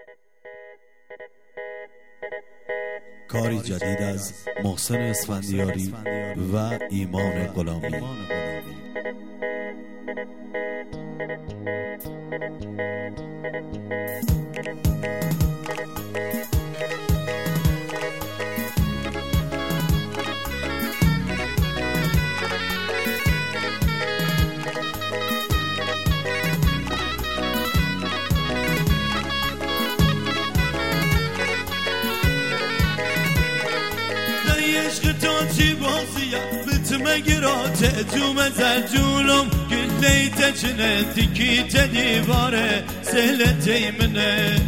کاری جدید از محسن اسفندیاری و ایمان غلامی. عشق تو چی بازیم بتمه گراته جو مزل جونم گلی تچنه تکی تدیواره سهل تیمنه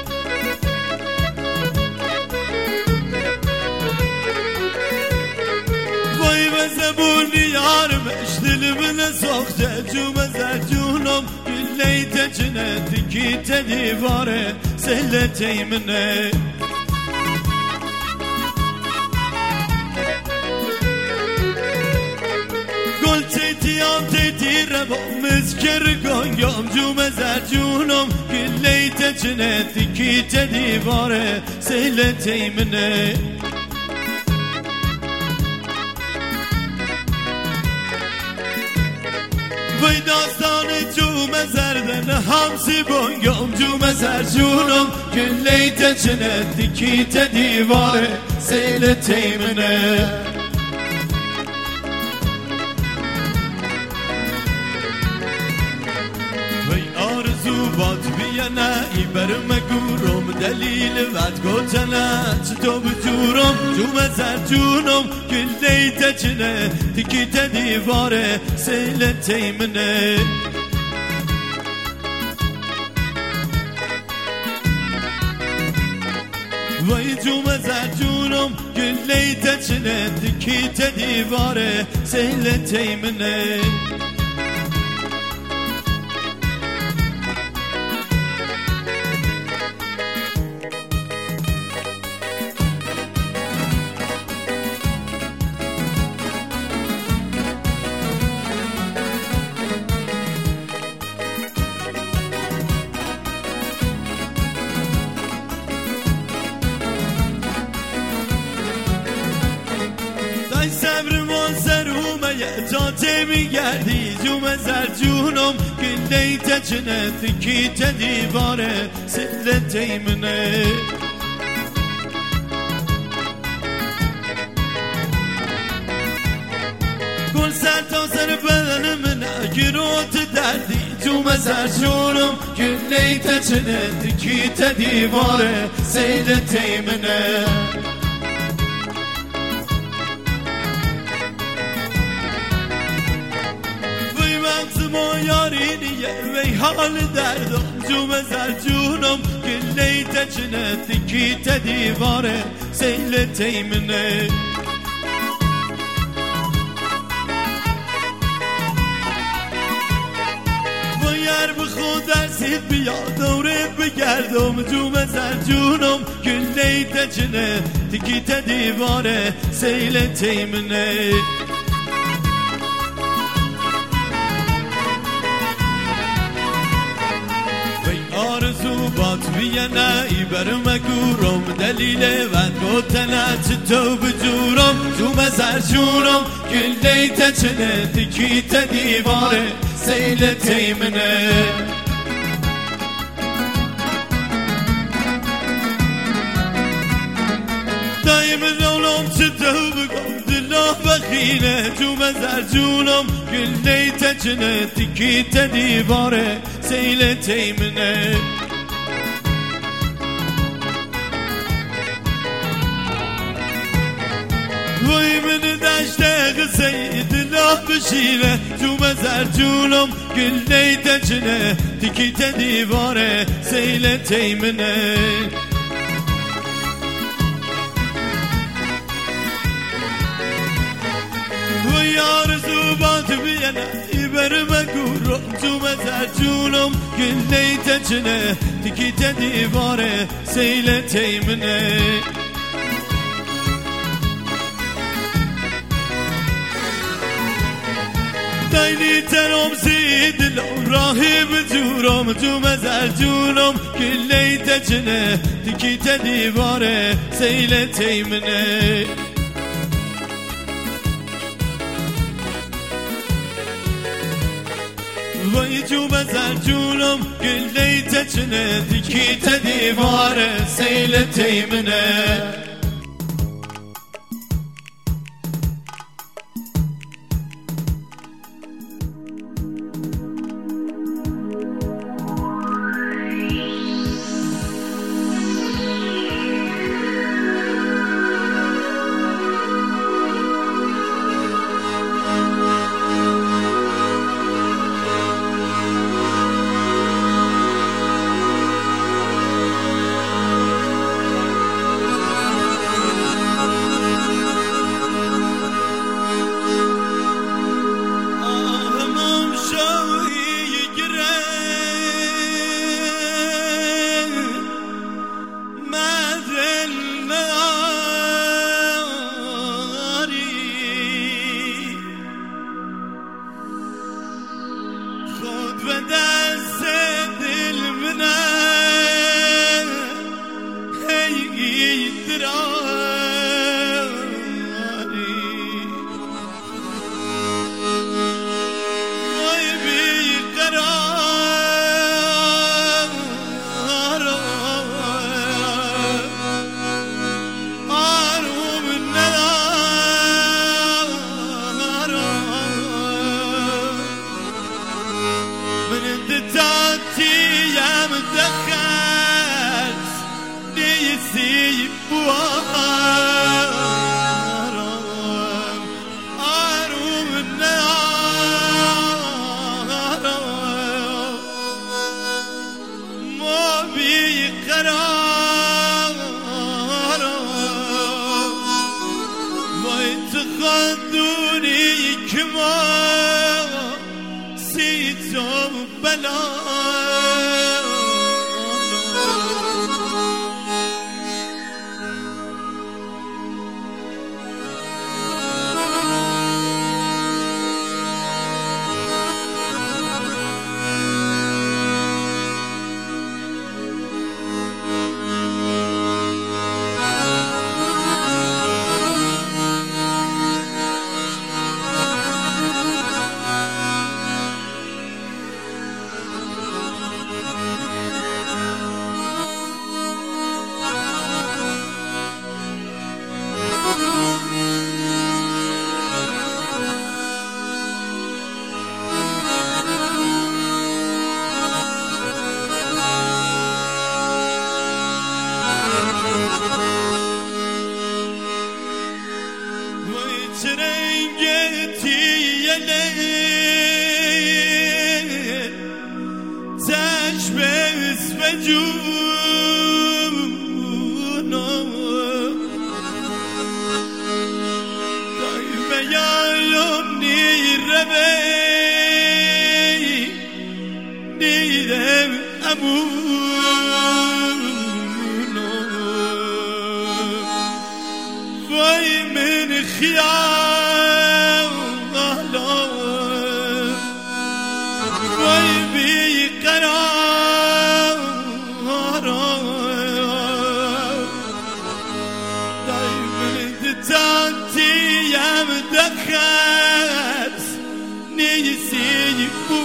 وای بزبونی یارم اشتل بنا ساخته جو مزل جونم گلی تچنه تکی تدیواره سهل تیمنه تیره با مزکر گنگام جو مزر جونم گلی تچنه تکی تدیواره سهل تیمنه وی داستان جو مزردن همسی بنگام جو مزر جونم گلی تچنه تکی تدیواره سهل تیمنه بات بیانه ای برم گورم دلیل ود گوتنه چطور بجورم جو مزر جونم گلی تچنه تکی تدیواره سهل تیمنه وای جو مزر جونم گلی تچنه تکی تدیواره سهل تیمنه جاته میگردی جو مزر جونم گلی تچنه تکی تدیواره سهل تیمنه گل سر تا سر بدن منه گروت دردی جو مزر جونم گلی تچنه تکی تدیواره سهل تیمنه ما یارینیه وی حال دردم جو مزر جونم گلی تچنه تکی تدیواره سهل تیمنه بایر بخود درسید بیا دورت بگردم جو مزر جونم گلی تچنه تکی تدیواره سهل تیمنه بات بیانه ای برم گورم دلیل ود گوتنه چطور بجورم جو مزر جونم گلی تچنه تکی تدیواره سهل تیمنه دایم رولم چطور بگم دلا بخینه جو مزر جونم گلی تچنه تکی تدیواره سهل تیمنه وای من دشته قصه دلا بشینه جو مزر جونم گلی تچنه تکی تدیواره سهل تیمنه وای آرزو بات بیانه ای برم گورم جو مزر جونم گلی تچنه تکی تدیواره سهل تیمنه دايني ترم زيد الراهي بجورم جو مزال جورم كل ليتجنه تكي تديباره سيلتي منه وای جو مزال جورم كل ليتجنه تكي تديباره سيلتي منه خدوني كما سيتم بلا وای من خیال وای بی قرار دایم دتانتیم دخت نیسی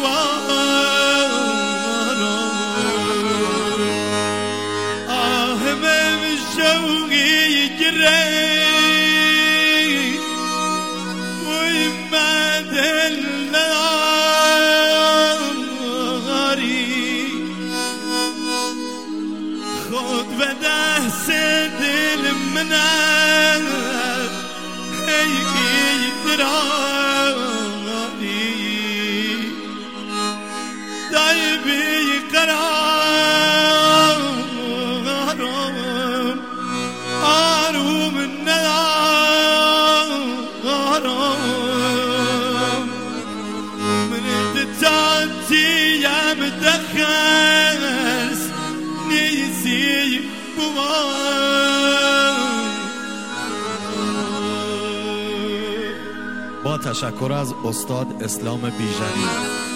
شوقي جري وما دلاري خد بده سد المنال هيجي دراري دايبي قرار مدخس نيسي با تشکر از استاد اسلام بیژنی.